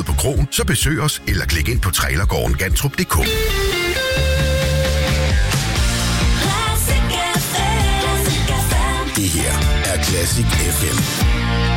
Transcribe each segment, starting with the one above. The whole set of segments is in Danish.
på kroen, så besøg os eller klik ind på trailergården-gantrup.dk. Det her er Classic FM.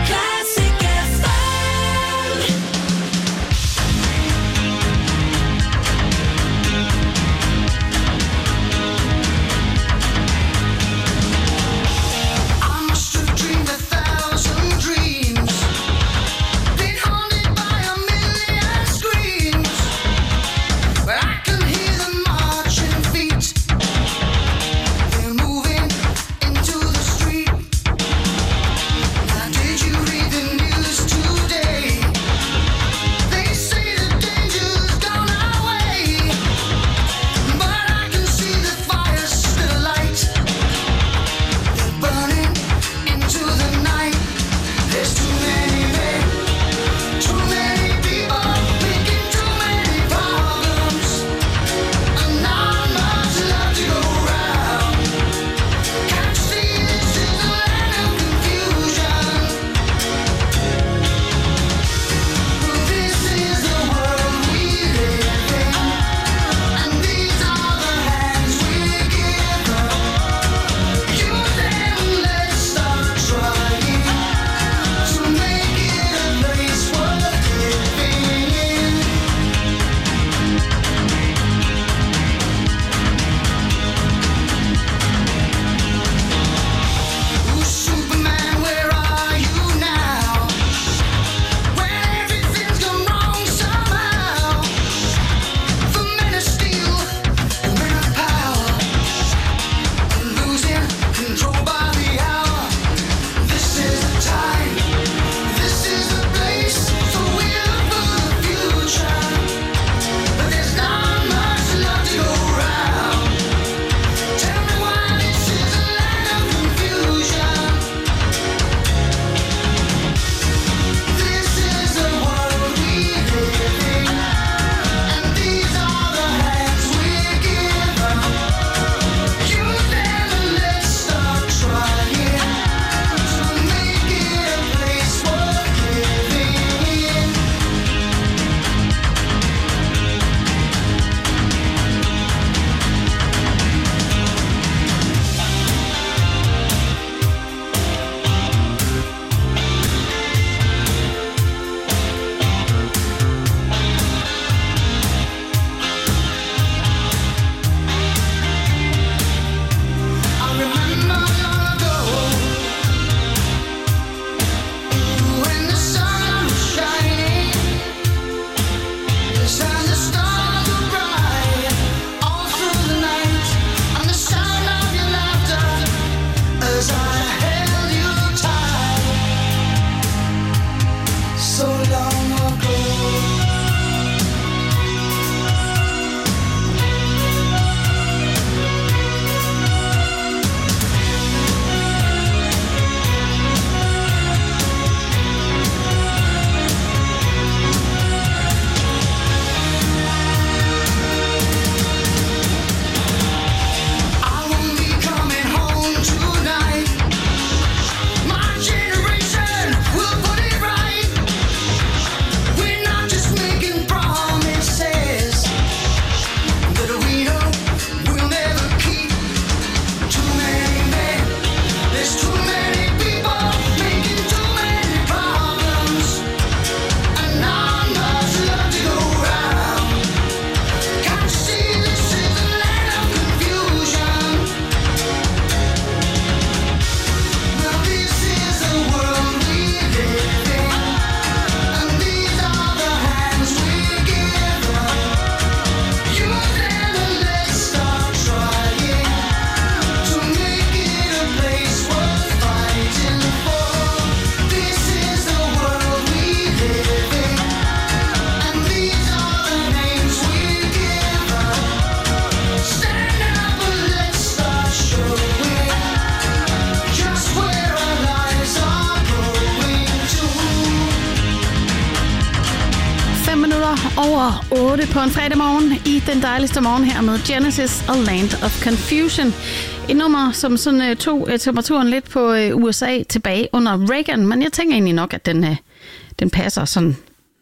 over 8 på en fredag morgen i den dejligste morgen her med Genesis og Land of Confusion. Et nummer, som sådan tog temperaturen lidt på USA tilbage under Reagan, men jeg tænker egentlig nok, at den passer sådan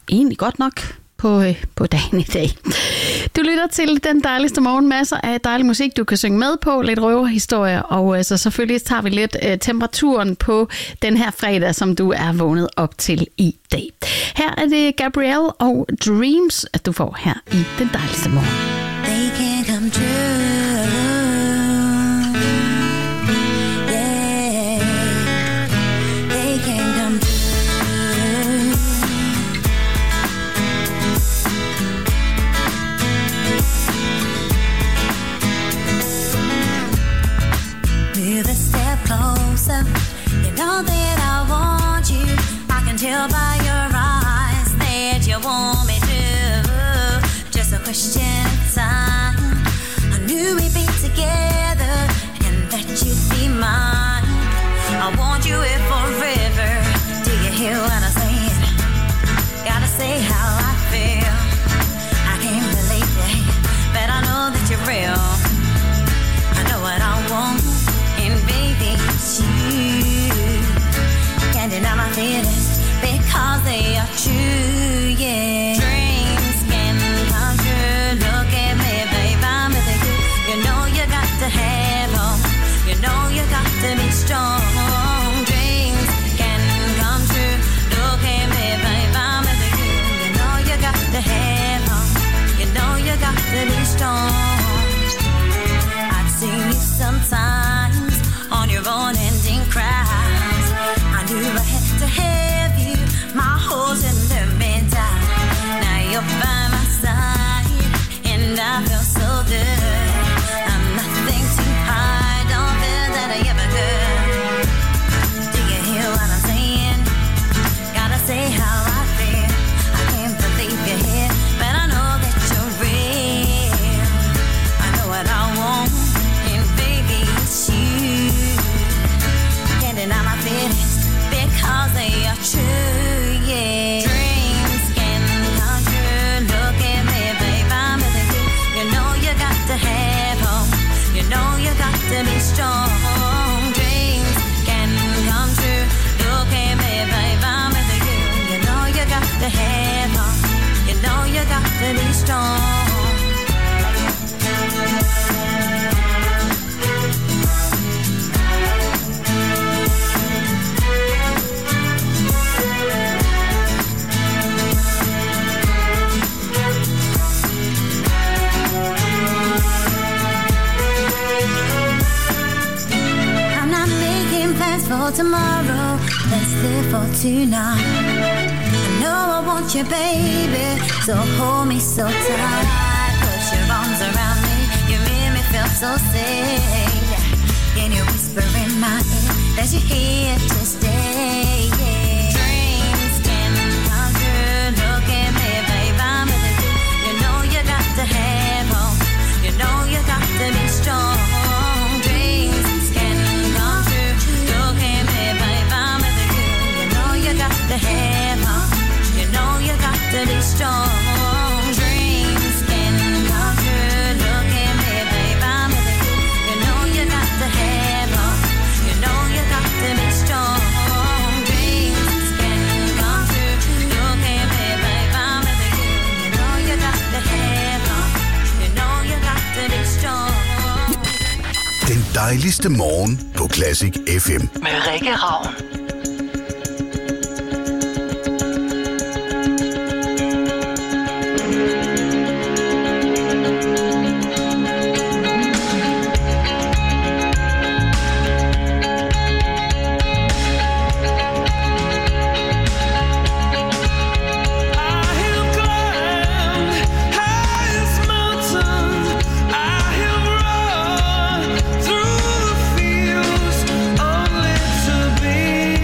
egentlig godt nok på dagen i dag. Du lytter til Den Dejligste Morgen. Masser af dejlig musik, du kan synge med på. Lidt røverhistorier. Og så selvfølgelig tager vi lidt temperaturen på den her fredag, som du er vågnet op til i dag. Her er det Gabrielle og Dreams, at du får her i Den Dejligste Morgen. They can come true. Yeah, they can come true. Move a step closer. You know that I want you. I can tell by your eyes that you want me to. Just a question of time. I knew we'd be together and that you'd be mine. I want you here forever. Do you hear what I'm saying? Gotta say how I feel. I can't believe it, but I know that you're real. I know what I want, and baby, it's you. Can't deny my feelings because they are true, yeah. Dreams can come true. Look at me, babe, I'm with you. You know you got to have hope. You know you got to be strong. Dreams can come true. Look at me, babe, I'm with you. You know you got to have hope. You know you got to be strong. I've seen you sometimes on your own ending cries. I knew I had to have you. My holes in the middle. Now you're by my side, and I feel so good. I'm nothing too high, don't feel that I ever could. Do you hear what I'm saying? Gotta say how I feel. I can't believe you're here, but I know that you're real. I know what I want, and baby, it's you. Can't deny my feelings because they are true, yeah. Dreams can come true. Look at me, babe, I'm with you. You know you got to have hope. You know you got to be strong. Dreams can come true. Look at me, babe, I'm with you. You know you got to have hope. You know you got to be strong. For tomorrow, let's live for tonight. I know I want you, baby, so hold me so tight. Put your arms around me, you make me feel so safe. Can you whisper in my ear that you're here to stay? Yeah. Dreams can come true. Look at me, babe, I'm with you. You know you got to have hope. You know you got to be strong. Dreams can come true. Look at me, babe, I'm with you. You know you got to have hope. You know you got to be strong. Dreams can come true. Look at me, babe, I'm with you. You know you got to have hope. You know you got to be strong. Dreams can come true. Look at me, babe, I'm with you. You know you got to have hope. You know you got to be strong. Den dejligste morgen på Classic FM. Med Rikke Ravn. Through the fields, only to be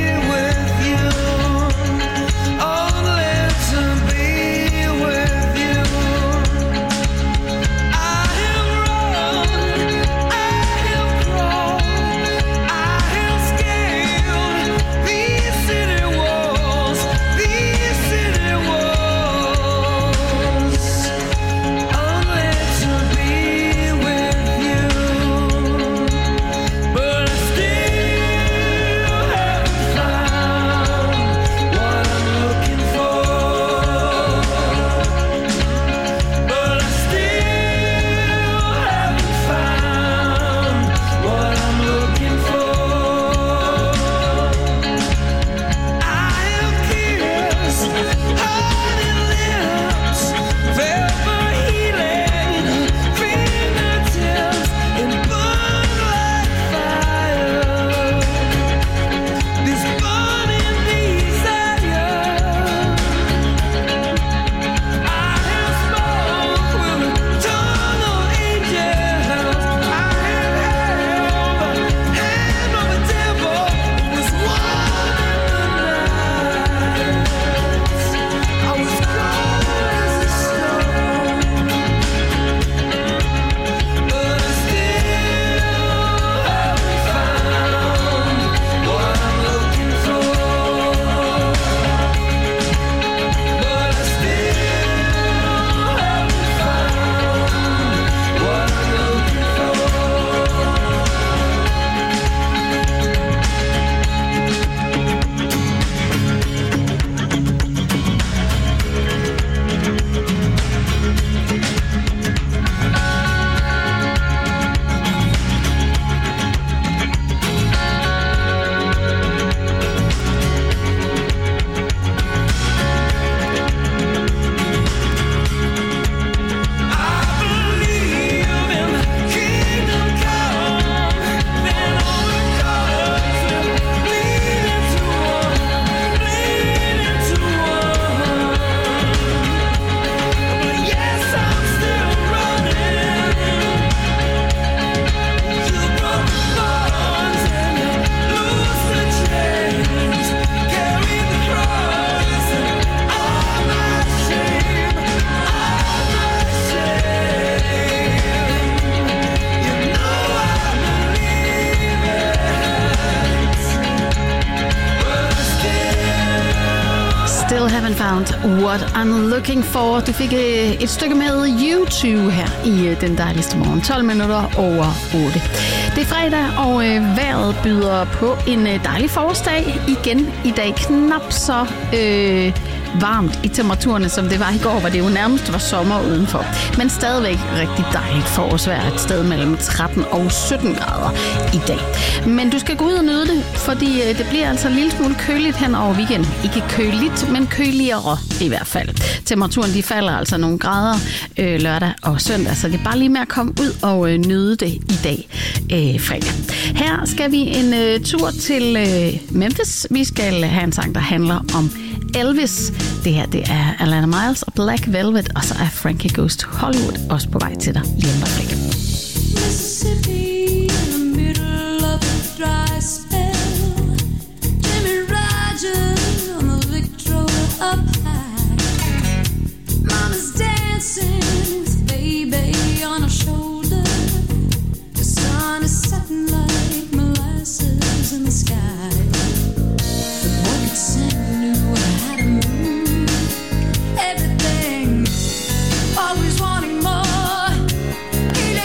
Found What I'm Looking For. Du fik et stykke med YouTube her i Den Dejligste Morgen. 12 minutter over 8. Det er fredag, og vejret byder på en dejlig forårsdag igen i dag. Knap så varmt i temperaturerne, som det var i går, hvor det jo nærmest var sommer udenfor. Men stadigvæk rigtig dejligt forårsvejr, et sted mellem 13 og 17 grader i dag. Men du skal gå ud og nyde det, fordi det bliver altså en lille smule køligt hen over weekenden. Ikke køligt, men køligere i hvert fald. Temperaturen de falder altså nogle grader lørdag og søndag, så det er bare lige med at komme ud og nyde det i dag fredag. Her skal vi en tur til Memphis. Vi skal have en sang, der handler om Elvis. Det her, det er Alana Miles og Black Velvet, og så er Frankie Goes to Hollywood også på vej til dig lige om lidt. Mississippi in the middle of a dry spell. Jimmy Rogers on the Victrola up high. Mama's dancing with baby on her shoulder. The sun is setting like molasses in the sky. The boy could sing, knew how to move. Everything, always wanting more. He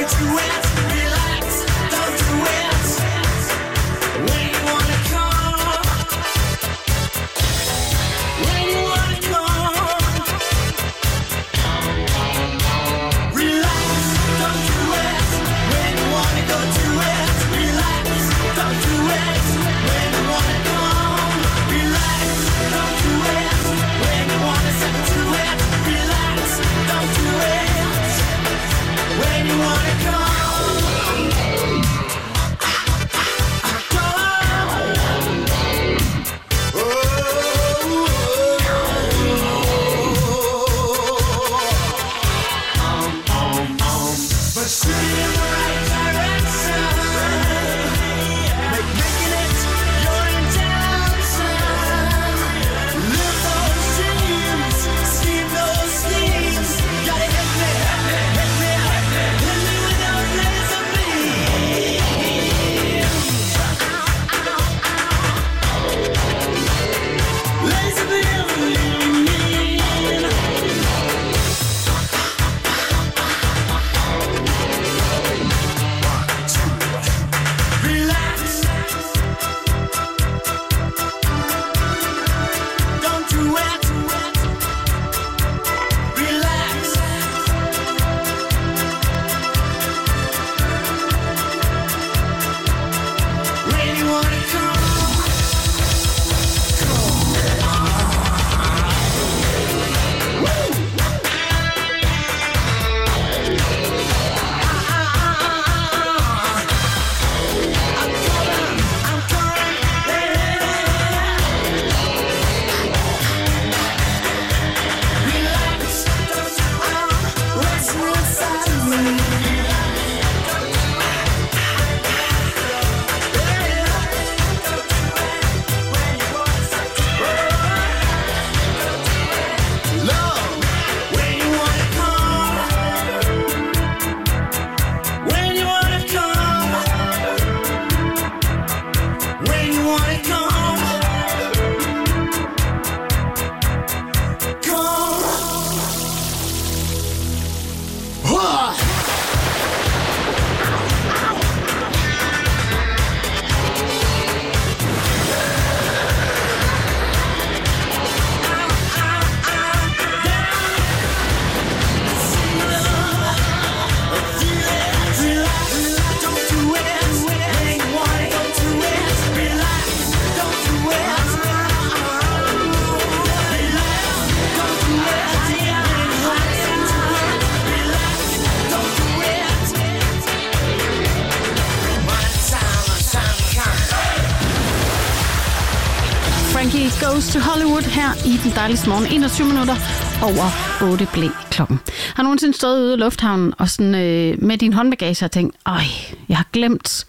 Frankie Goes to Hollywood her i den dejligste morgen. 21 minutter over 8 blev klokken. Har nogensinde stået ude i lufthavnen og sådan, med din håndbagage og tænkt, jeg har glemt,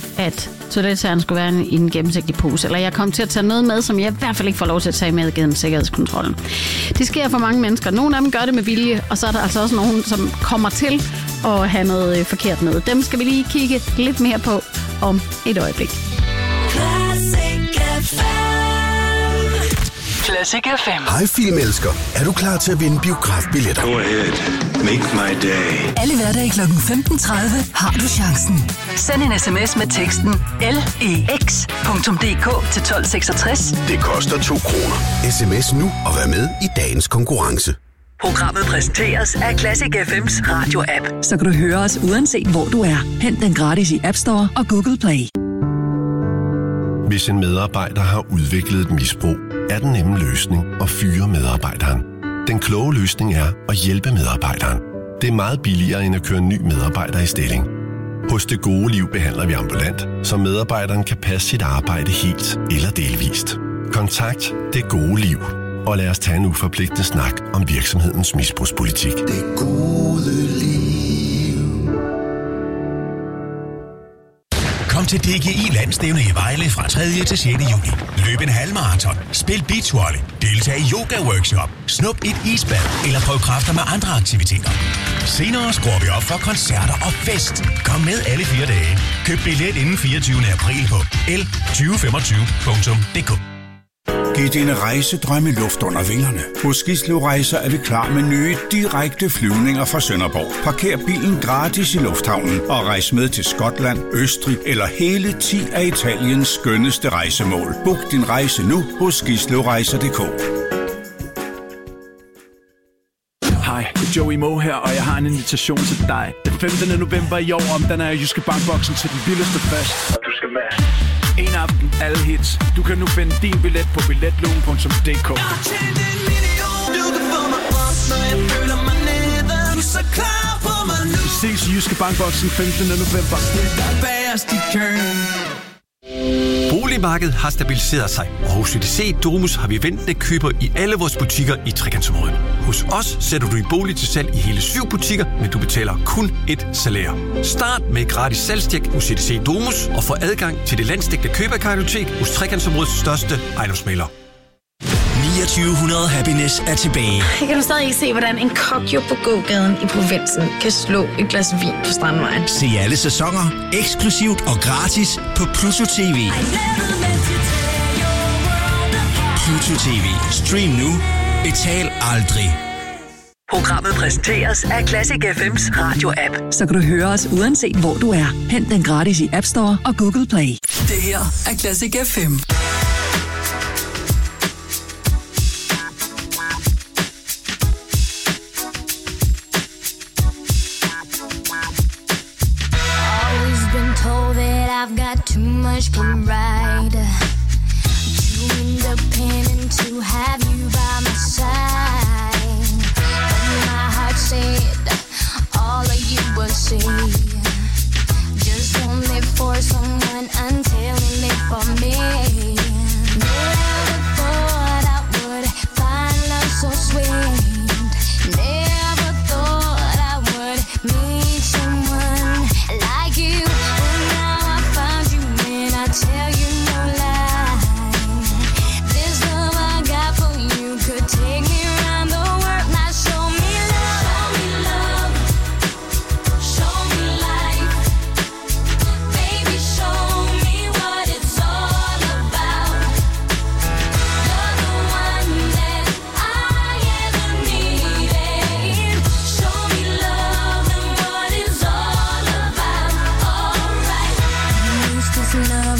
at toiletserien skulle være i en gennemsigtig pose, eller jeg kom til at tage noget med, som jeg i hvert fald ikke får lov til at tage med gennem sikkerhedskontrollen. Det sker for mange mennesker. Nogle af dem gør det med vilje, og så er der altså også nogen, som kommer til at have noget forkert med. Dem skal vi lige kigge lidt mere på om et øjeblik. Classic FM. Hej filmelsker. Er du klar til at vinde biografbilletter? Go ahead. Make my day. Alle hverdage kl. 15.30 har du chancen. Send en sms med teksten LEX.dk til 1266. Det koster 2 kroner. SMS nu og vær med i dagens konkurrence. Programmet præsenteres af Classic FM's radio-app, så kan du høre os uanset hvor du er. Hent den gratis i App Store og Google Play. Hvis en medarbejder har udviklet et misbrug, er den nemme løsning at fyre medarbejderen. Den kloge løsning er at hjælpe medarbejderen. Det er meget billigere end at køre en ny medarbejder i stilling. Hos Det Gode Liv behandler vi ambulant, så medarbejderen kan passe sit arbejde helt eller delvist. Kontakt Det Gode Liv, og lad os tage en uforpligtende snak om virksomhedens misbrugspolitik. Det gode liv. Kom til DGI Landsstævne i Vejle fra 3. til 6. juni. Løb en halvmarathon, spil beachvolley, deltag i yoga-workshop, snup et isbad eller prøv kræfter med andre aktiviteter. Senere skruer vi op for koncerter og fest. Kom med alle 4 dage. Køb billet inden 24. april på l2025.dk. Giv dine rejsedrømme luft under vingerne. Hos Gislev Rejser er vi klar med nye, direkte flyvninger fra Sønderborg. Parker bilen gratis i lufthavnen og rejs med til Skotland, Østrig eller hele 10 af Italiens skønneste rejsemål. Book din rejse nu hos gislevrejser.dk. Hej, det er Joey Moe her, og jeg har en invitation til dig. Den 15. november i år, om den er Jyske Bankboksen til den vildeste fest. Og du skal med. En aften, alle hits. Du kan nu finde din billet på billetlugen.dk. Vi ses i Jyske Bankboksen 15. november. Boligmarkedet har stabiliseret sig, og hos CDC Domus har vi ventende køber i alle vores butikker i Trekantsområdet. Hos os sætter du din bolig til salg i hele 7 butikker, men du betaler kun et salær. Start med gratis salgstjek hos CDC Domus og få adgang til det landsdækkende køberkartotek hos Trekantsområdets største ejendomsmægler. 2900 Happiness er tilbage. Jeg kan du stadig ikke se, hvordan en kokjo på gågaden i provinsen kan slå et glas vin på Strandvejen. Se alle sæsoner, eksklusivt og gratis på Pluto TV. Pluto TV. Stream nu. Betal aldrig. Programmet præsenteres af Classic FM's radio-app, så kan du høre os uanset hvor du er. Hent den gratis i App Store og Google Play. Det her er Classic FM. I've got too much pride, too independent to have you by my side. But my heart said all of you would say, just don't live for someone until you live for me. Never thought I would find love so sweet. Never thought I would meet someone like you. Tell you no lie, this love I got for you could take me around the world. Now show me love, show me life, baby, show me what it's all about. You're the one that I ever needed. Show me love and what it's all about. Alright, use this love.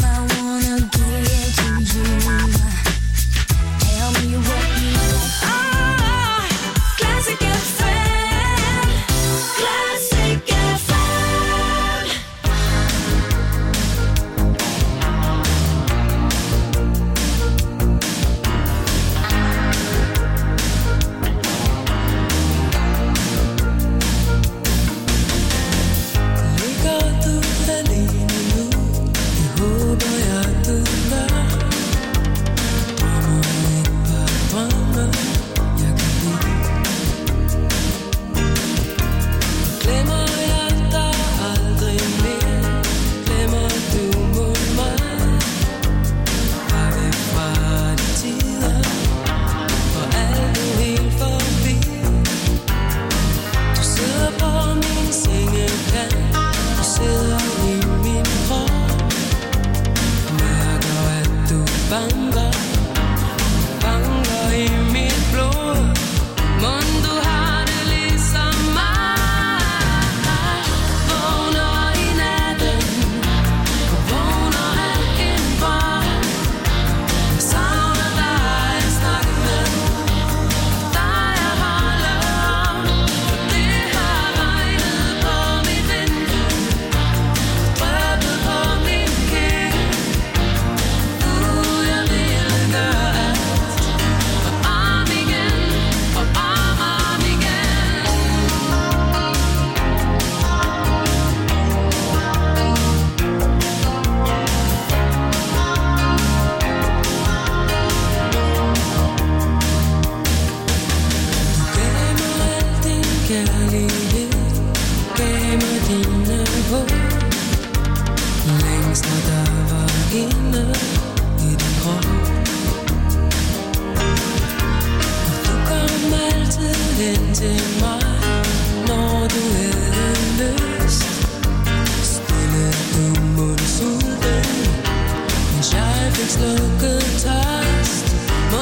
Slukket tørst, må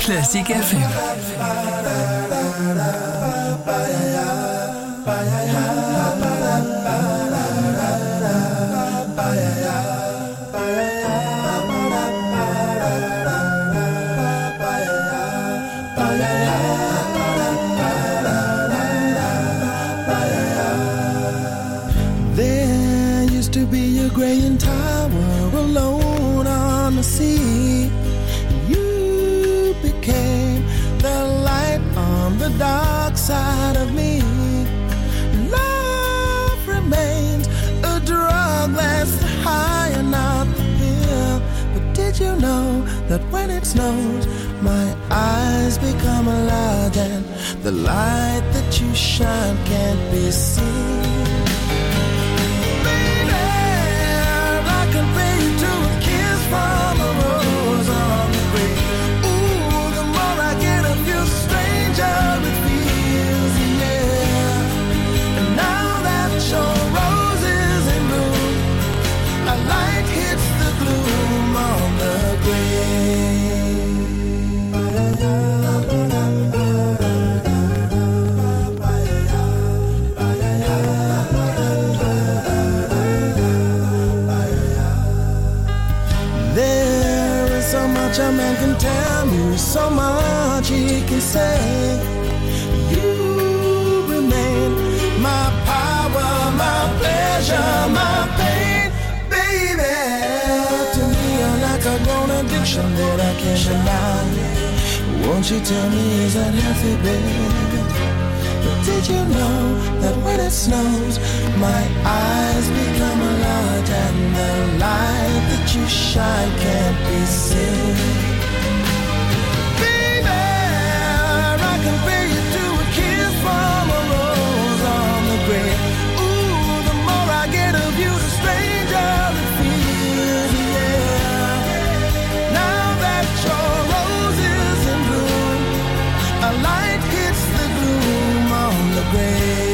Classic FM. There used to be a graying tower alone on the sea. You became the light on the dark side of me. Love remains a drug that's high and not the pill. But did you know that when it snows, my eyes become large and the light that you shine can't be seen? From a rose on the grave. Ooh, the more I get of you, stranger it feels, yeah. And now that your rose is in bloom, a light hits the gloom on the a man can tell me so much he can say. You remain my power, my pleasure, my pain, baby. To me you're like a grown addiction that I can't deny. Won't you tell me is that healthy, baby? But did you know that when it snows, my eyes become large and the light that you shine can't be seen? Baby, I compare you to a kiss from a rose on the grave. Ooh, the more I get of you, the stranger it feels, yeah. Now that your rose is in bloom, a light hits the gloom on the grave.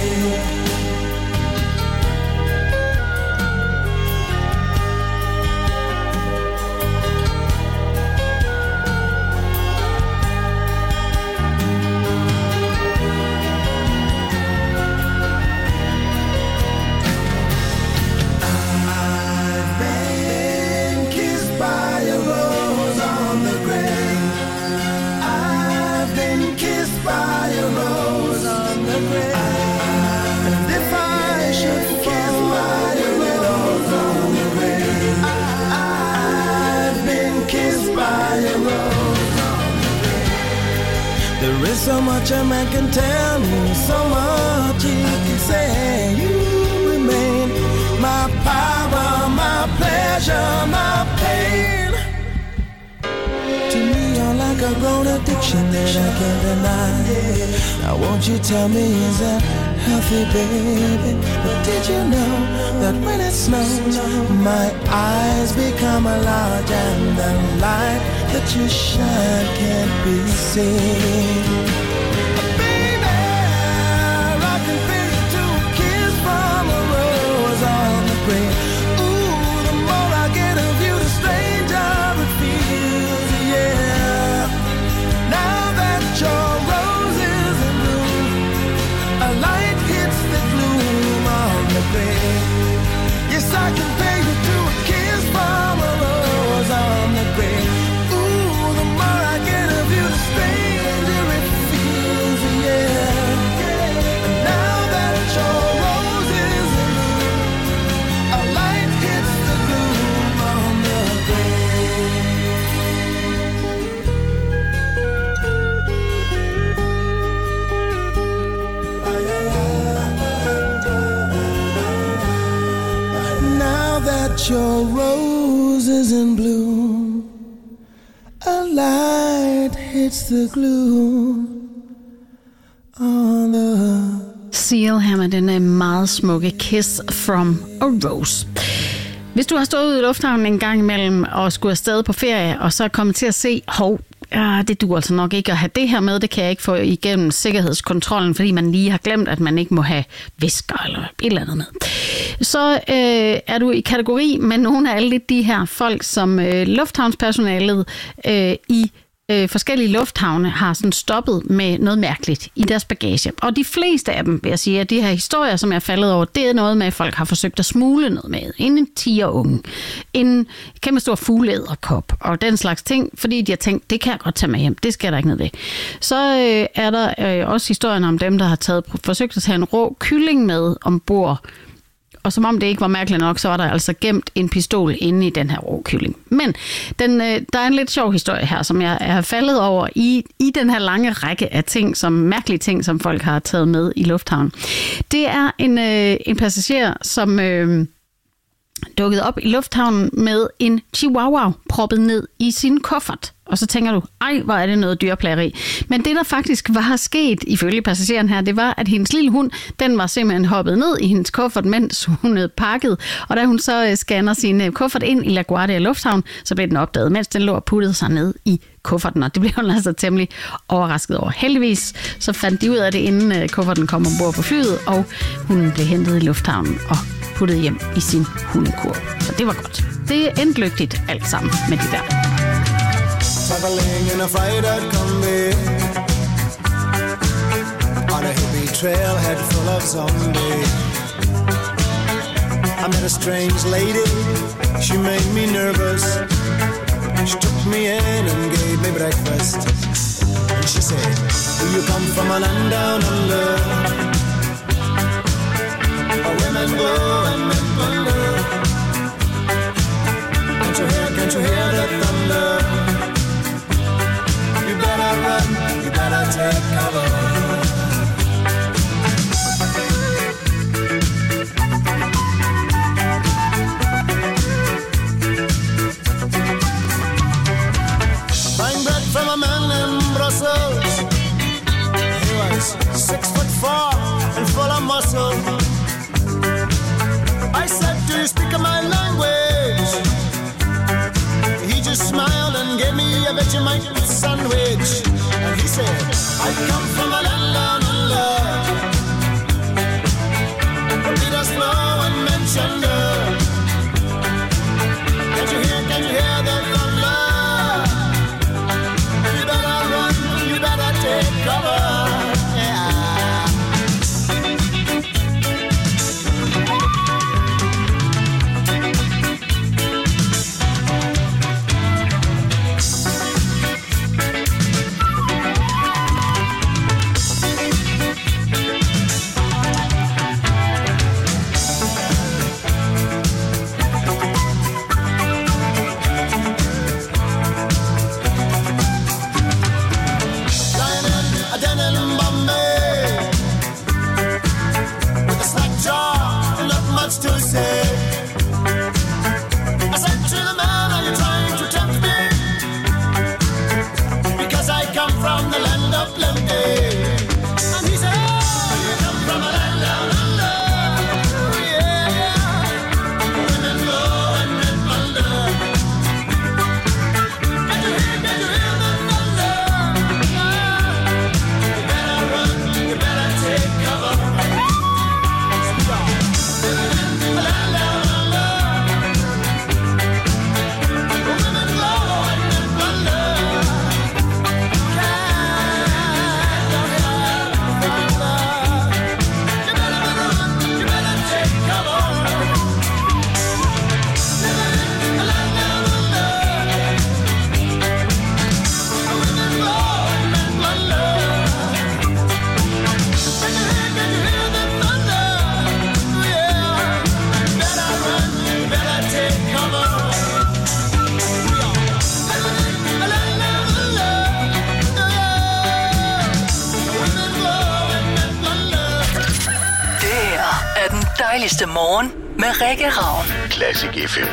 There is so much a man can tell me, so much he can say. You remain my power, my pleasure, my pain. To me you're like a grown addiction that I can't deny. Now won't you tell me is that healthy, baby? But did you know that when it snows, my eyes become large and the light that you shine can't be seen? Baby, I can feel you to a kiss from a rose on the grave. Ooh, the more I get of you, the stranger it feels, yeah. Now that your rose is in bloom, a light hits the gloom on the grave. Yes, I can pay you to a kiss from a rose on the grave. Your rose is in bloom, a light hits the gloom on the... Seal her med den meget smukke Kiss from a Rose. Hvis du har stået ude i lufthavnen en gang imellem og skulle afsted på ferie, og så er kommet til at se, det duer altså nok ikke at have det her med, det kan jeg ikke få igennem sikkerhedskontrollen, fordi man lige har glemt, at man ikke må have væsker eller et eller andet med. Så er du i kategori med nogle af alle de her folk, som lufthavnspersonalet i forskellige lufthavne har sådan stoppet med noget mærkeligt i deres bagage. Og de fleste af dem, vil jeg sige, at de her historier, som jeg er faldet over, det er noget med, at folk har forsøgt at smule noget med. En tigerunge, en kæmpe stor fugleæderkop og den slags ting, fordi de har tænkt, det kan jeg godt tage med hjem, det skal der ikke noget ved. Så er der også historien om dem, der har forsøgt at tage en rå kylling med ombord. Og som om det ikke var mærkeligt nok, så var der altså gemt en pistol inde i den her rå kylling. Men der er en lidt sjov historie her, som jeg er faldet over i den her lange række af ting, mærkelige ting, som folk har taget med i lufthavnen. Det er en passager, som dukkede op i lufthavnen med en chihuahua proppet ned i sin kuffert. Og så tænker du, ej, hvor er det noget dyrplageri. Men det, der faktisk var sket, ifølge passageren her, det var, at hendes lille hund, den var simpelthen hoppet ned i hendes kuffert, mens hun pakkede. Og da hun så scanner sin kuffert ind i LaGuardia Lufthavn, så blev den opdaget, mens den lå og puttede sig ned i kufferten. Og det blev hun altså temmelig overrasket over. Heldigvis så fandt de ud af det, inden kufferten kom ombord på flyet, og hun blev hentet i lufthavnen og puttet hjem i sin hundekur. Så det var godt. Det endte lykkeligt alt sammen med det der. Traveling in a freighter combi on a hippie trailhead full of zombies. I met a strange lady, she made me nervous. She took me in and gave me breakfast. And she said, do you come from a land down under, where women go and men wonder? Can't you hear the thunder? Run, you better take cover. Buying bread from a man in Brussels. He was 6'4" and full of muscle. I said, do you speak my language? He just smiled and gave me a Vegemite sandwich. And he said, I come from a land down under, where leaders flow and men chunder. Can you hear the thunder? You better run, you better take cover. Dejligste morgen med Rikke Ravn. Classic FM.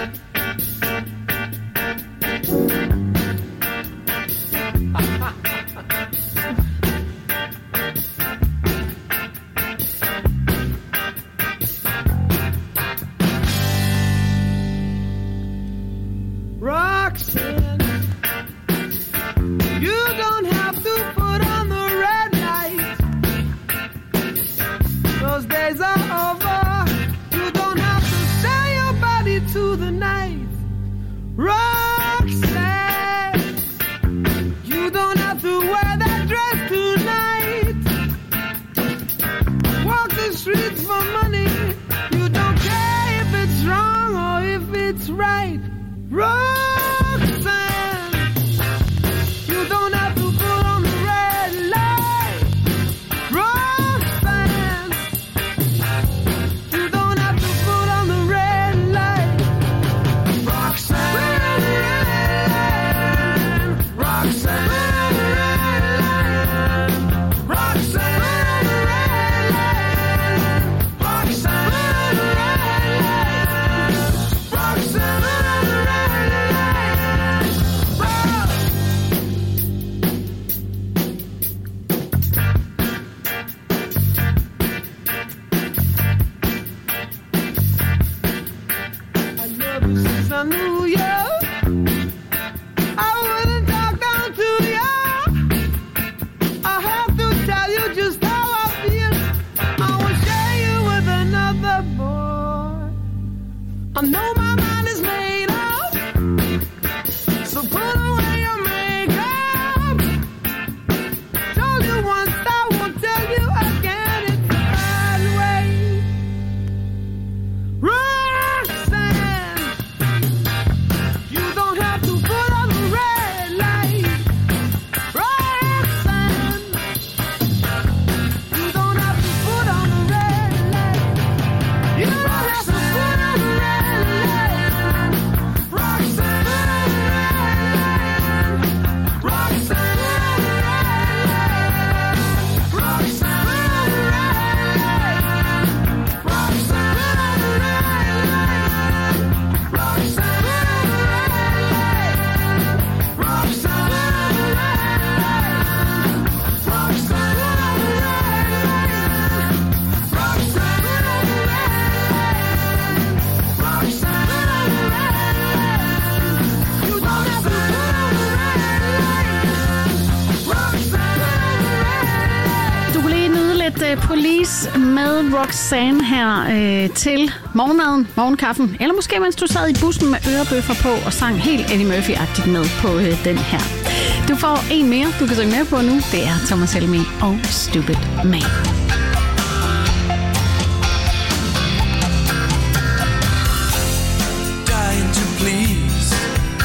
To the night, Roxanne, you streets for money. You don't care if it's wrong or if it's right. Roxanne, you don't have to put on the red light. Roxanne, you don't have to put on the red light. Roxanne, Roxanne, Roxanne. Since I knew you, I wouldn't talk down to you. I have to tell you just how I feel. I will share you with another boy. I know my mind is made up, so put away your makeup. Told you once, I won't tell you again. It's the bad way. Roxanne, you don't have to put on the red light. Roxanne, you don't have to put on the red light. You don't have to put on the red light. Roxanne, Roxanne, Police med Roxanne her til morgenmaden, morgenkaffen, eller måske mens du sad i bussen med ørebøffer på og sang helt Eddie Murphy-agtigt med på den her. Du får en mere, du kan synge med på nu. Det er Thomas Helmig og Stupid Man. Dying to please,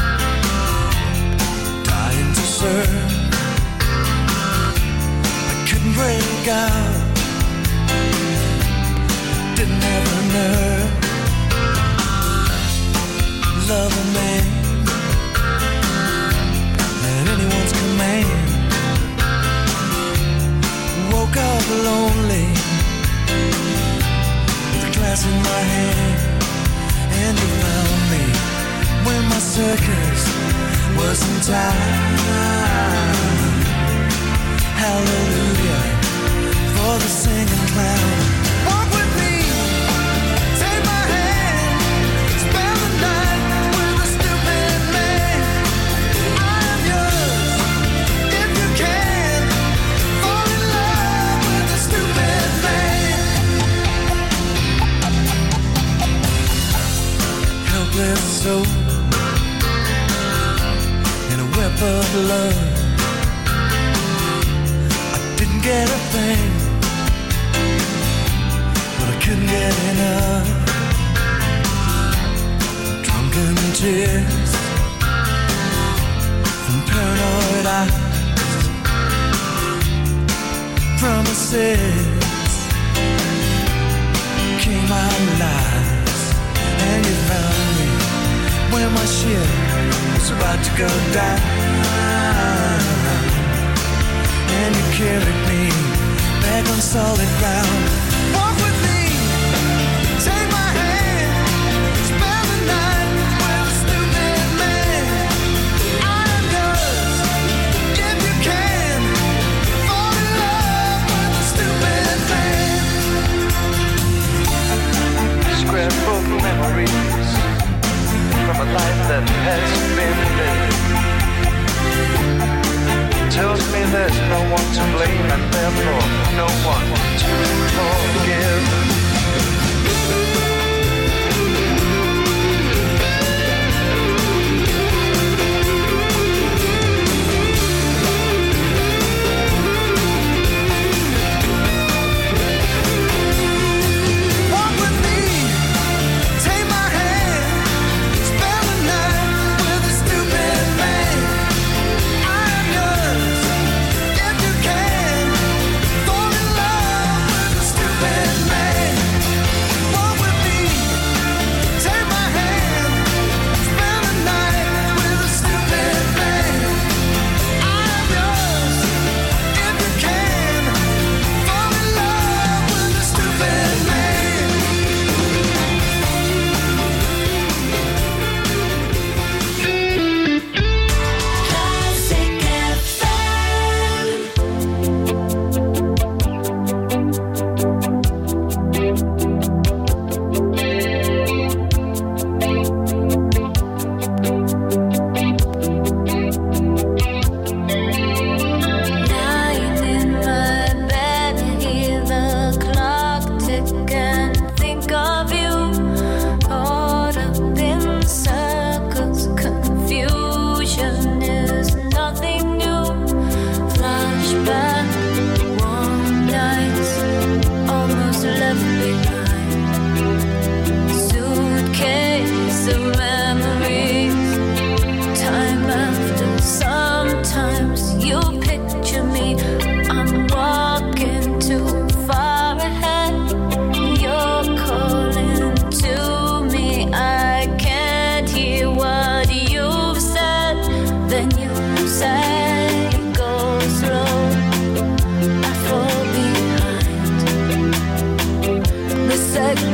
dying to serve. I couldn't break out. Didn't have a nerve. Love a man at anyone's command. Woke up lonely with a glass in my hand, and you found me when my circus was in time. Hallelujah for the singing clown. Walk with me, take my hand, spend the night with a stupid man. I'm yours, if you can, fall in love with a stupid man. Helpless soul in a web of love. I didn't get a thing, couldn't get enough. Drunken tears from paranoid eyes. Promises came out lies, and you found me when my ship was about to go down, and you carried me back on solid ground. Walk with me. Take my hand, spend the night with a stupid man. I'm yours, if you can, fall in love with a stupid man. Scrapbook memories from a life that has been lived. Tells me there's no one to blame and therefore no one to forgive.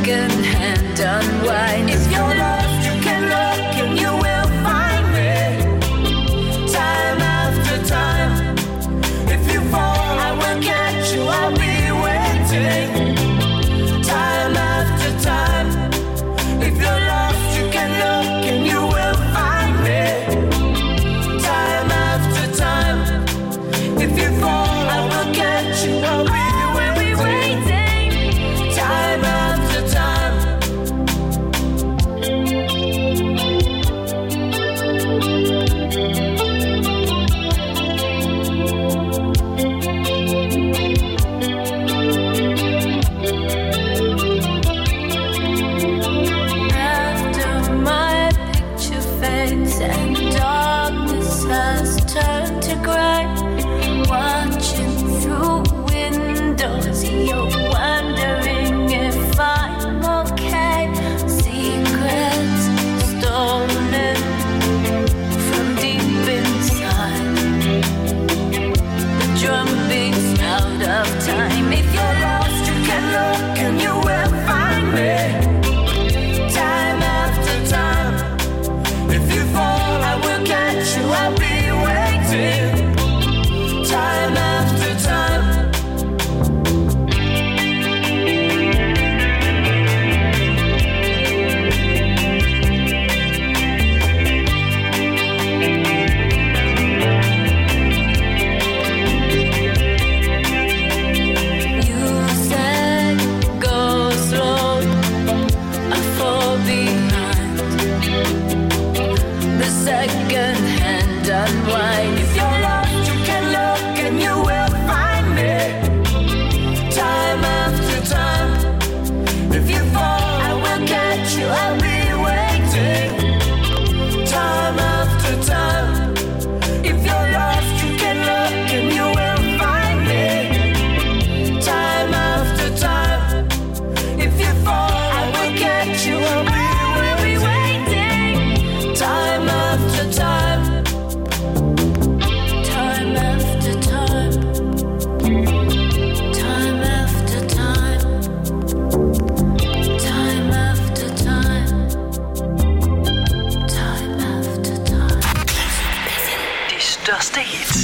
second-hand unwind. If you're lost, you can look and you will find me. Time after time. If you fall, I will catch you. I'll be waiting. Time after time. If you're lost, you can look and you will find me. Time after time. If you fall, I will catch you. I'll be waiting. Time after time. After my picture fades and darkness has turned to gray, watching through windows, you're wondering if I'm okay. Secrets stolen from deep inside. The drum beats out of time. If you're lost, you can look and you will find me. Time after time. If you fall, I will catch you. I'll be waiting. Time after time. You said go slow, I fall behind. The second-hand unwind. If you're lost, you can look and you will find me. Time after time. If you fall, I will catch you. I'll be waiting. Time after time. If you're lost, you can look and you will find me. Time after time. If you fall, I will catch you. I'll be waiting. Time after time. Time after time. Time after time. Time after time. Time after time. De største hits.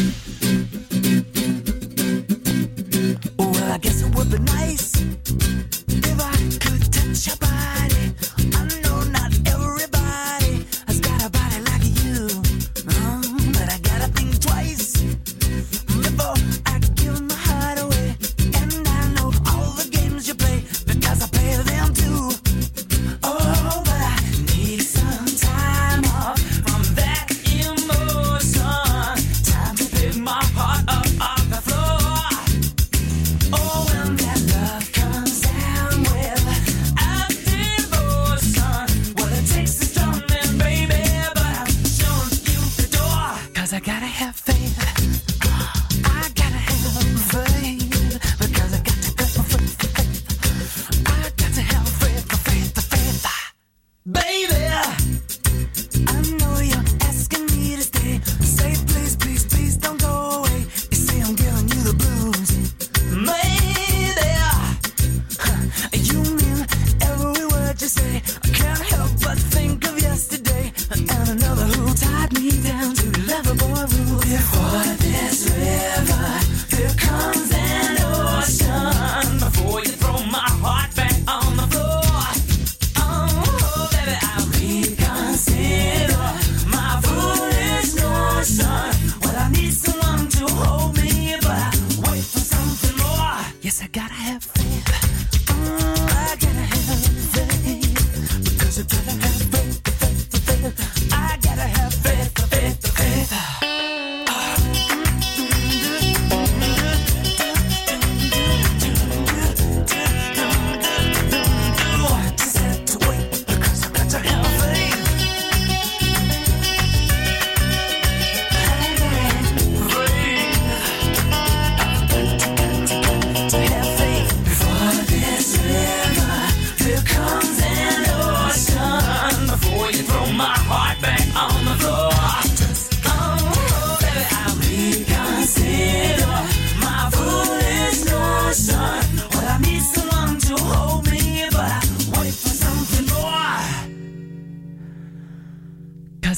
Well, I guess it would be nice if I could touch your body. I know not everybody has got a body like you, but I gotta think twice before I give my heart away. And I know all the games you play because I play them too. Oh, but I need some time off from that emotion. Time to pick my heart up off the floor. Oh, when that love comes down with a devotion. Well, it takes a strong man, baby, but I'm showing you the door. 'Cause I gotta have faith. I gotta have faith. Because I got to go for faith. I got to have faith, faith. Baby, I know you're asking me to stay. Say please, please, please don't go away. You say I'm giving you the blues. Maybe you mean every word you say. I can't help but think of yesterday and another who tied me down to lover boy rule. Before this river, here comes an ocean. Before you throw my heart back on the floor. Oh, baby, I'll reconsider my foolish notion. Well, I need someone to hold me, but I wait for something more. Yes, I gotta have faith. I gotta have faith. Because I gotta have faith. I gotta have faith.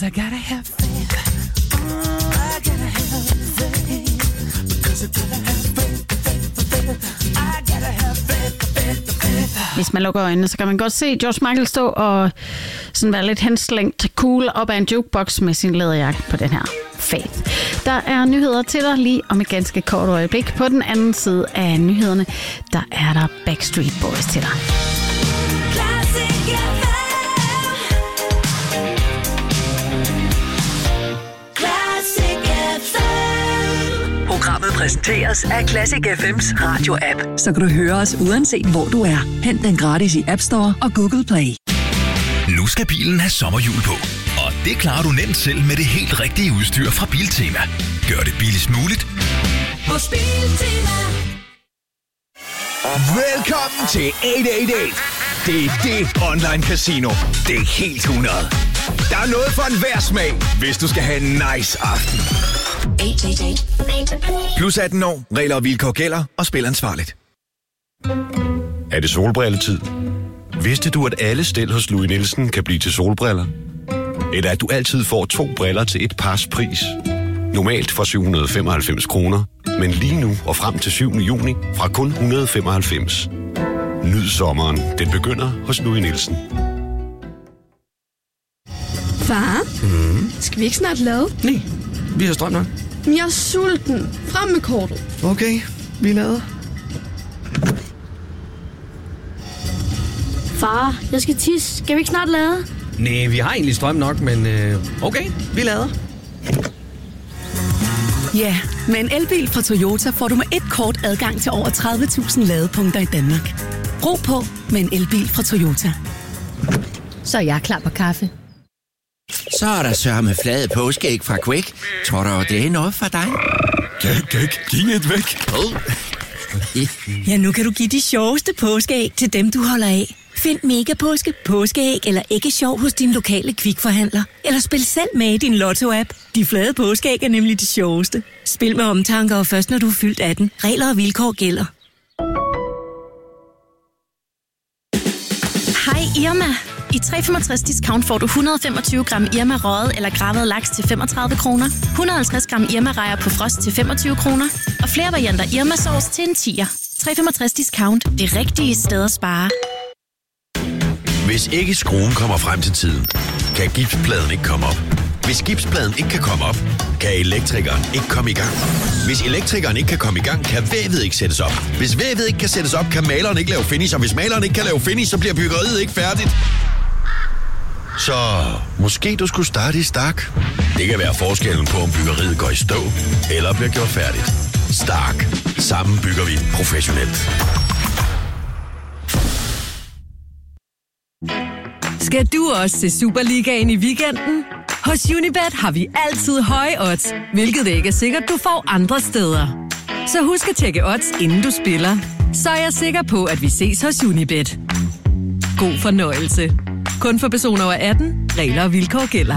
'cause I gotta have faith. I gotta have faith. Because I gotta have faith. I gotta have faith. Hvis man lukker øjnene, så kan man godt se George Michael stå og sådan være lidt henslængt cool op ad en jukebox med sin læderjakke på den her Faith. Der er nyheder til dig lige om et ganske kort øjeblik. På den anden side af nyhederne, der er der Backstreet Boys til dig. Programmet præsenteres af Classic FM's radio-app, så kan du høre os uanset hvor du er. Hent den gratis i App Store og Google Play. Nu skal bilen have sommerhjul på, og det klarer du nemt selv med det helt rigtige udstyr fra Biltema. Gør det billigst muligt Hos Biltema. Velkommen til 888. Det er det online casino. Det er helt 100. Der er noget for enhver smag, hvis du skal have en nice aften. 888. Plus 18 år, regler og vilkår gælder, og spil ansvarligt. Er det solbrilletid? Vidste du, at alle stel hos Louis Nielsen kan blive til solbriller? Eller at du altid får 2 briller til et pars pris? Normalt for 795 kroner, men lige nu og frem til 7. juni fra kun 195. Nyd sommeren. Den begynder hos Louis Nielsen. Far, skal vi ikke snart lade? Nej, vi har strøm nok. Men jeg er sulten. Frem med kortet. Okay, vi lader. Far, jeg skal tisse. Skal vi ikke snart lade? Nej, vi har egentlig strøm nok, men okay, vi lader. Ja, med en elbil fra Toyota får du med et kort adgang til over 30.000 ladepunkter i Danmark. Brug på med en elbil fra Toyota. Så er jeg klar på kaffe. Så er der sørme flade påskeæg fra Quake. Tror du, det er noget for dig? Giv et væk. Ja, nu kan du give de sjoveste påskeæg til dem, du holder af. Find Mega Påske, påskeæg eller æggesjov hos din lokale Kvikforhandler. Eller spil selv med i din Lotto-app. De flade påskeæg er nemlig de sjoveste. Spil med omtanke og først når du er fyldt 18. Regler og vilkår gælder. Hej Irma. I 365 discount får du 125 gram Irma røget eller gravet laks til 35 kroner, 150 gram Irma rejer på frost til 25 kroner og flere varianter Irma sauce til en 10'er. 365 discount. Det rigtige sted at spare. Hvis ikke skruen kommer frem til tiden, kan gipspladen ikke komme op. Hvis gipspladen ikke kan komme op, kan elektrikeren ikke komme i gang. Hvis elektrikeren ikke kan komme i gang, kan vævet ikke sættes op. Hvis vævet ikke kan sættes op, kan maleren ikke lave finish. Og hvis maleren ikke kan lave finish, så bliver byggeriet ikke færdigt. Så måske du skulle starte i Stark. Det kan være forskellen på, om byggeriet går i stå eller bliver gjort færdigt. Stark. Sammen bygger vi professionelt. Skal du også se Superligaen i weekenden? Hos Unibet har vi altid høje odds, hvilket ikke er sikkert, du får andre steder. Så husk at tjekke odds, inden du spiller. Så er jeg sikker på, at vi ses hos Unibet. God fornøjelse. Kun for personer over 18. Regler og vilkår gælder.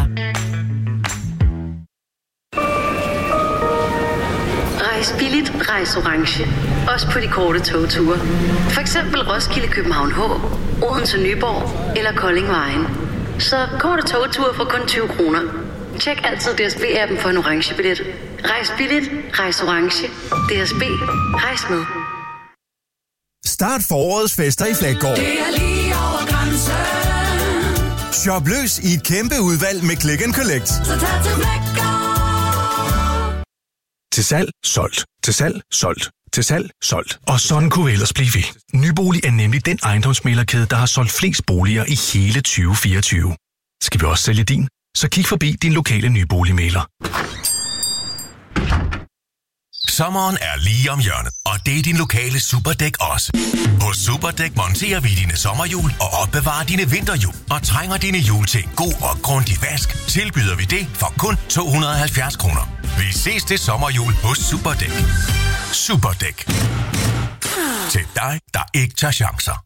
Rejs billigt, rejs orange. Også på de korte togture. For eksempel Roskilde, København H, Odense, Nyborg eller Kolding Vejen. Så korte togture for kun 20 kroner. Tjek altid DSB-appen for en orange billet. Rejs billigt, rejs orange. DSB, rejs med. Start forårets fester i Fleggaard. Det er lige over grænsen. Shop løs i et kæmpe udvalg med Click & Collect. Så tag til Fleggaard. Til salg, solgt. Til salg, solgt. Til salg, solgt. Og sådan kunne vi ellers blive ved. Nybolig er nemlig den ejendomsmæglerkæde, der har solgt flest boliger i hele 2024. Skal vi også sælge din? Så kig forbi din lokale nyboligmægler. Sommeren er lige om hjørnet, og det er din lokale Superdæk også. Hos Superdæk monterer vi dine sommerhjul og opbevarer dine vinterhjul. Og trænger dine hjul til en god og grundig vask, tilbyder vi det for kun 270 kroner. Vi ses til sommerhjul hos Superdæk. Superdæk. Til dig, der ikke tager chancer.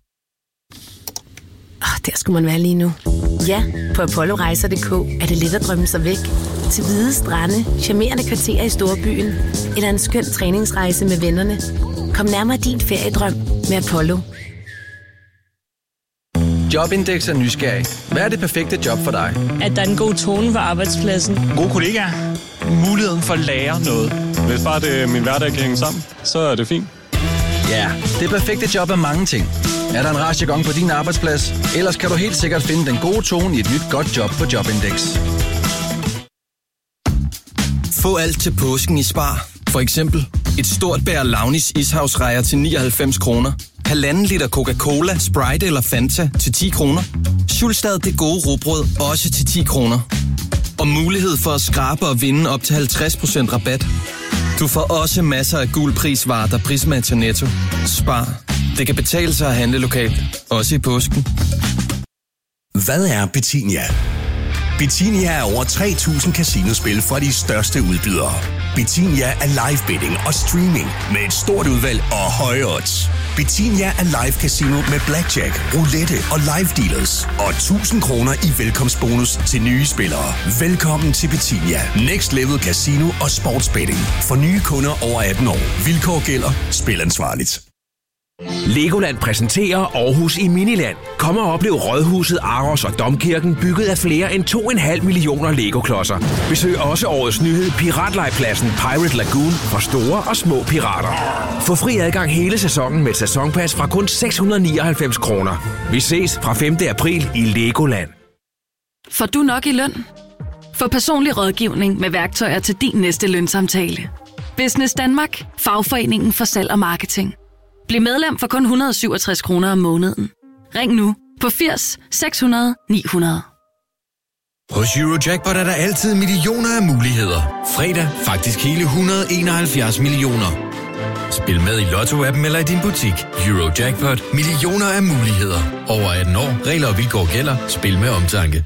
Der skulle man være lige nu. Ja, på ApolloRejser.dk er det let at drømme sig væk. Til hvide strande, charmerende kvarterer i storbyen eller en skøn træningsrejse med vennerne. Kom nærmere din feriedrøm med Apollo. Jobindex er nysgerrig. Hvad er det perfekte job for dig? At der er en god tone på arbejdspladsen. Gode kollegaer. Muligheden for at lære noget. Hvis bare det min hverdag kan hænge sammen, så er det fint. Ja, det perfekte job er mange ting. Er der en rar jargon på din arbejdsplads? Ellers kan du helt sikkert finde den gode tone i et nyt godt job på Jobindex. Få alt til påsken i Spar. For eksempel et stort bær Launis ishavsrejer til 99 kroner. 1,5 liter Coca-Cola, Sprite eller Fanta til 10 kroner. Schulstad det gode rugbrød også til 10 kroner. Og mulighed for at skrabe og vinde op til 50% rabat. Du får også masser af gul prisvarer, der prismæt til Netto. Spar. Det kan betale sig at handle lokalt. Også i påsken. Hvad er Betinia? Betinia er over 3.000 casinospil fra de største udbydere. Betinia er live betting og streaming med et stort udvalg og høje odds. Betinia er live casino med blackjack, roulette og live dealers. Og 1.000 kroner i velkomstbonus til nye spillere. Velkommen til Betinia. Next Level Casino og Sportsbetting. For nye kunder over 18 år. Vilkår gælder. Spil ansvarligt. Legoland præsenterer Aarhus i Miniland. Kom og oplev Rådhuset, Aros og Domkirken bygget af flere end 2,5 millioner Lego-klodser. Besøg også årets nyhed Piratlejpladsen Pirate Lagoon for store og små pirater. Få fri adgang hele sæsonen med et sæsonpas fra kun 699 kroner. Vi ses fra 5. april i Legoland. Får du nok i løn? Få personlig rådgivning med værktøjer til din næste lønsamtale. Business Danmark, fagforeningen for salg og marketing. Bliv medlem for kun 167 kroner om måneden. Ring nu på 80 600 900. Hos Eurojackpot er der altid millioner af muligheder. Fredag faktisk hele 171 millioner. Spil med i Lotto-appen eller i din butik. Eurojackpot. Millioner af muligheder. Over 18 år. Regler og vilkår gælder. Spil med omtanke.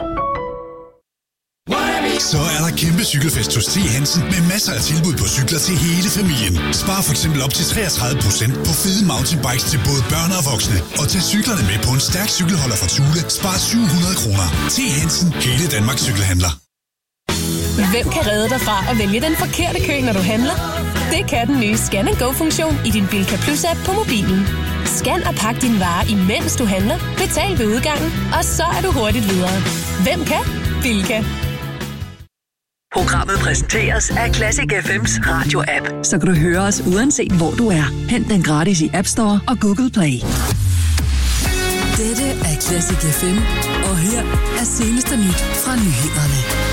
Så er der kæmpe cykelfest hos T. Hansen med masser af tilbud på cykler til hele familien. Spar for eksempel op til 33% på fede mountainbikes til både børn og voksne. Og tag cyklerne med på en stærk cykelholder fra Thule. Spar 700 kroner. T. Hansen. Hele Danmarks cykelhandler. Hvem kan redde dig fra at vælge den forkerte kø, når du handler? Det kan den nye Scan & Go-funktion i din Bilka Plus-app på mobilen. Scan og pak dine varer, imens du handler. Betal ved udgangen, og så er du hurtigt videre. Hvem kan? Bilka. Programmet præsenteres af Classic FM's radio-app. Så kan du høre os uanset hvor du er. Hent den gratis i App Store og Google Play. Dette er Classic FM, og her er seneste nyt fra nyhederne.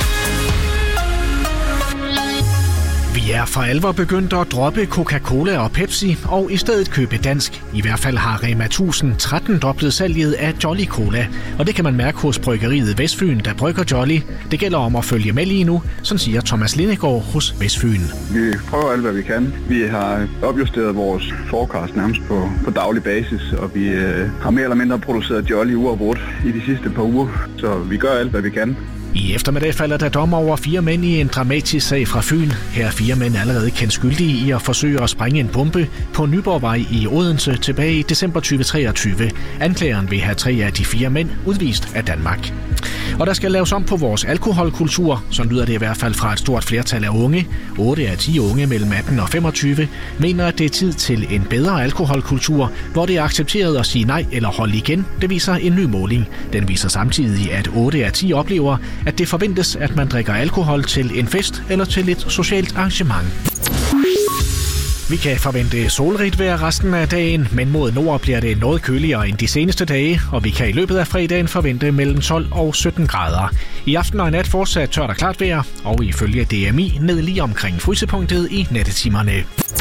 Vi er for alvor begyndt at droppe Coca-Cola og Pepsi og i stedet købe dansk. I hvert fald har Rema 1000 13-doblet salget af Jolly Cola. Og det kan man mærke hos bryggeriet Vestfyn, der brygger Jolly. Det gælder om at følge med lige nu, sådan siger Thomas Lindegaard hos Vestfyn. Vi prøver alt, hvad vi kan. Vi har opjusteret vores forecast nærmest på daglig basis, og vi har mere eller mindre produceret Jolly uafbrudt i de sidste par uger. Så vi gør alt, hvad vi kan. I eftermiddag falder der dom over 4 mænd i en dramatisk sag fra Fyn. Her er 4 mænd allerede kendt skyldige i at forsøge at sprænge en bombe på Nyborgvej i Odense tilbage i december 2023. Anklageren vil have 3 af de 4 mænd udvist af Danmark. Og der skal laves om på vores alkoholkultur, så lyder det i hvert fald fra et stort flertal af unge. 8 af 10 unge mellem 18 og 25 mener, at det er tid til en bedre alkoholkultur, hvor det er accepteret at sige nej eller holde igen. Det viser en ny måling. Den viser samtidig, at 8 af 10 oplever, at det forventes, at man drikker alkohol til en fest eller til et socialt arrangement. Vi kan forvente solrigt vejr resten af dagen, men mod nord bliver det noget køligere end de seneste dage, og vi kan i løbet af fredagen forvente mellem 12 og 17 grader. I aften og i nat fortsat tørt og klart vejr, og ifølge DMI ned lige omkring frysepunktet i nattetimerne.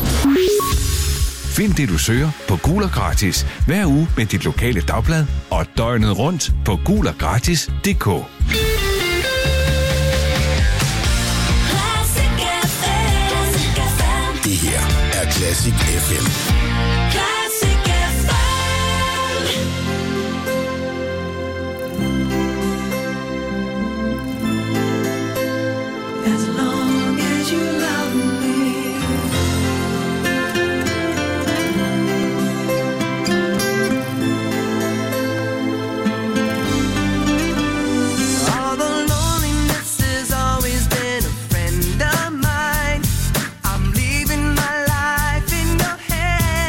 Find det, du søger på Gul og Gratis hver uge med dit lokale dagblad og døgnet rundt på guloggratis.dk. Det her er Classic FM. Friend of mine, I'm leaving my life in your hands.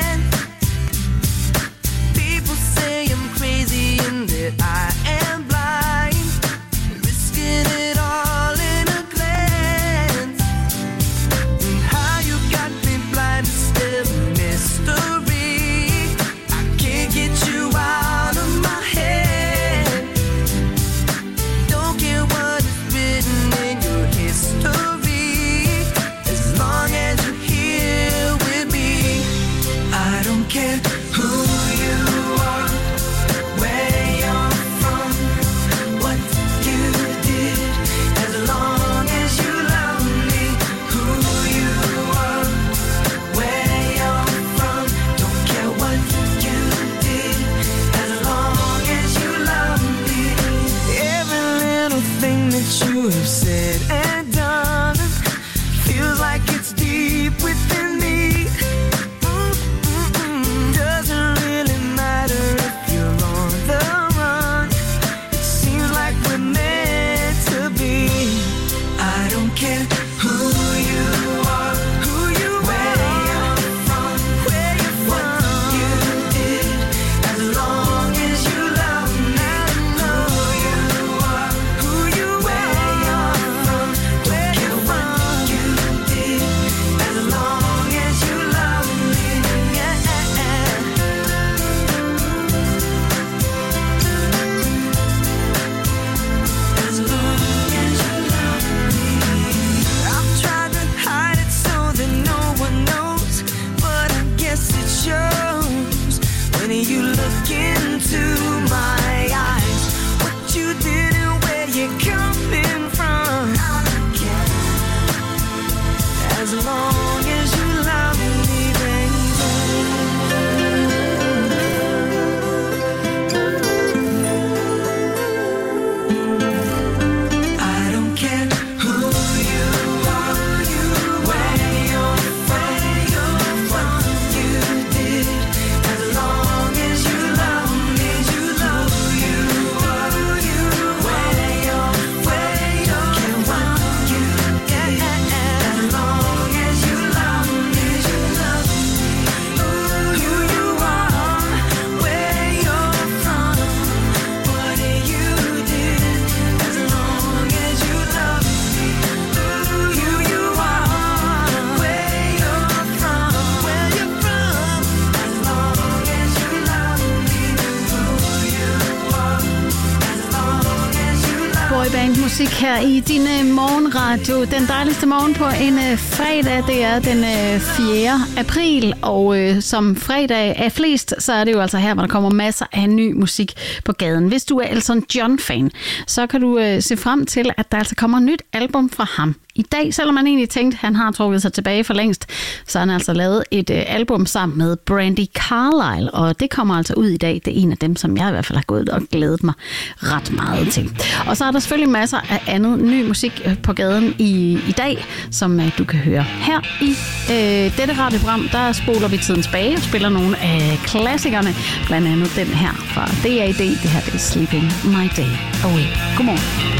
boyband-musik her i din morgenradio. Den dejligste morgen på en fredag, det er den 4. april, og som fredag er flest, så er det jo altså her, hvor der kommer masser af ny musik på gaden. Hvis du er Elton John-fan, så kan du se frem til, at der altså kommer et nyt album fra ham i dag, selvom man egentlig tænkte, at han har trukket sig tilbage for længst, så har han altså lavet et album sammen med Brandi Carlile, og det kommer altså ud i dag. Det er en af dem, som jeg i hvert fald har gået og glædet mig ret meget til. Og så er der selvfølgelig masser af andet ny musik på gaden i dag, som du kan høre her i dette radioprogram. Der spoler vi tiden tilbage og spiller nogle af klassikerne, blandt andet den her fra DAD. Det her det er Sleeping My Day Away. Godmorgen.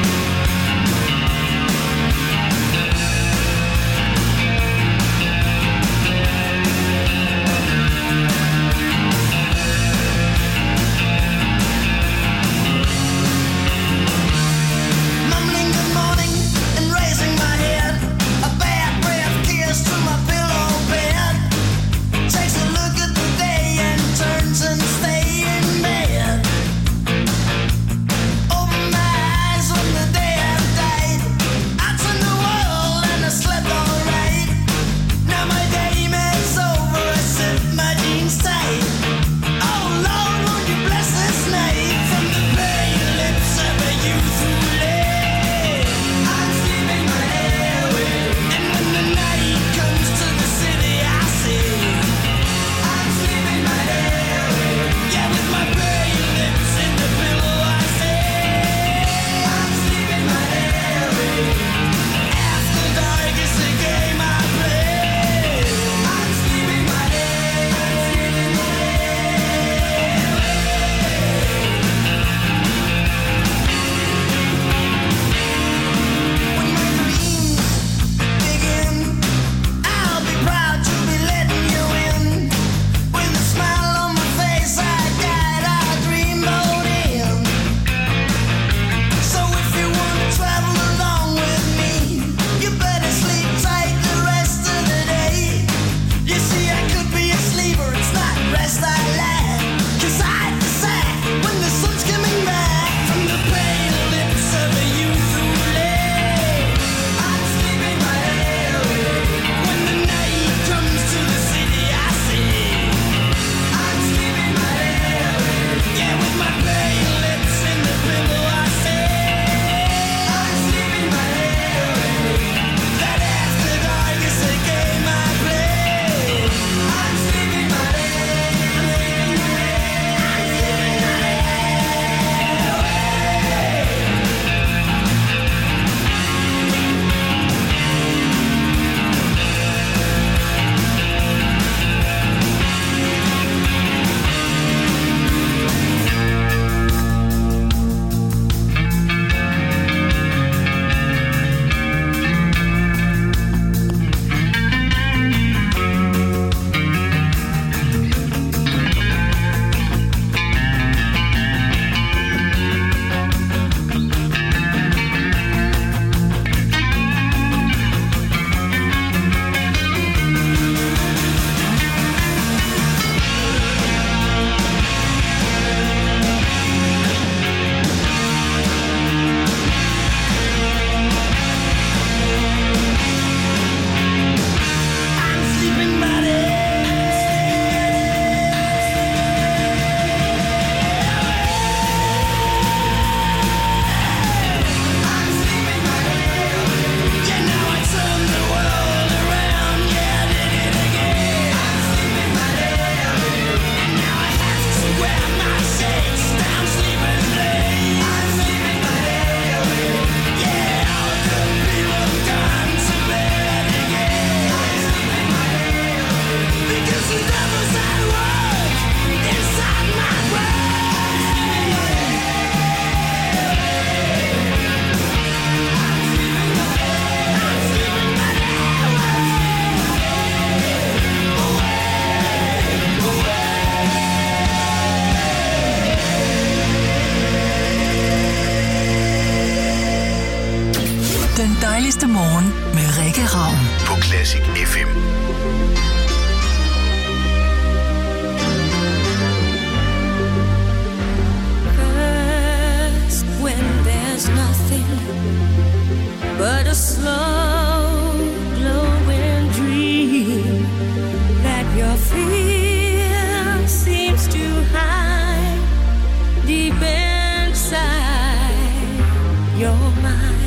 dejligste morgen med Rikke Ravn på Classic FM. When there's nothing You're mine.